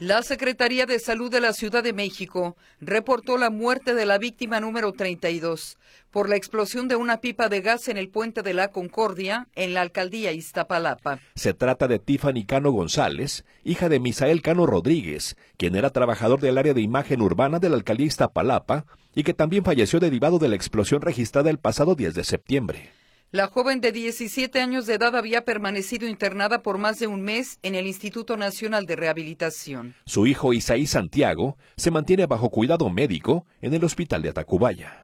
La Secretaría de Salud de la Ciudad de México reportó la muerte de la víctima número 32 por la explosión de una pipa de gas en el Puente de la Concordia, en la alcaldía Iztapalapa. Se trata de Tiffany Cano González, hija de Misael Cano Rodríguez, quien era trabajador del área de imagen urbana de la alcaldía Iztapalapa y que también falleció derivado de la explosión registrada el pasado 10 de septiembre. La joven de 17 años de edad había permanecido internada por más de un mes en el Instituto Nacional de Rehabilitación. Su hijo Isaí Santiago se mantiene bajo cuidado médico en el hospital de Tacubaya.